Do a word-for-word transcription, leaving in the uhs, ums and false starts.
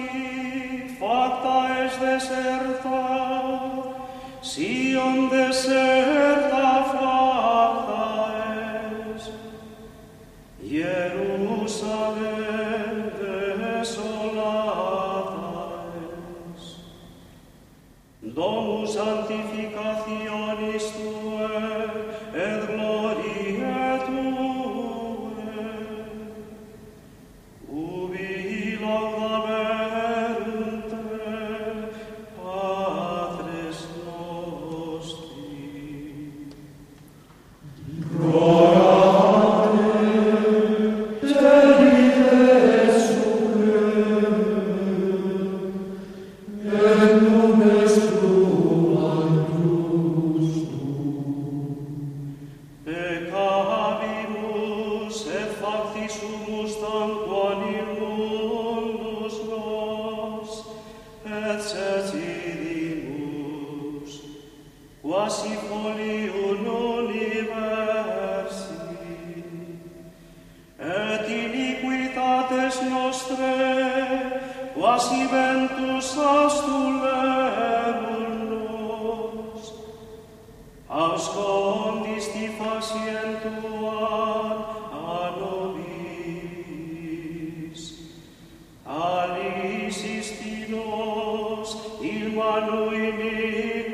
facta es deserta, Sion deserta facta es, Jerusalem desolata es, domus sanctificationis Tuae et gloriae Tuae, ubi laudaverunt Te, Patres nostri. Peccavimus et facti sumus tanquam in mundus nos, et cecidimus, quasi folium universi, et iniquitates nostrae, quasi ventus astulerunt nos, auscondisti facientuam a nobis, alisisti nos in manu iniquitatis,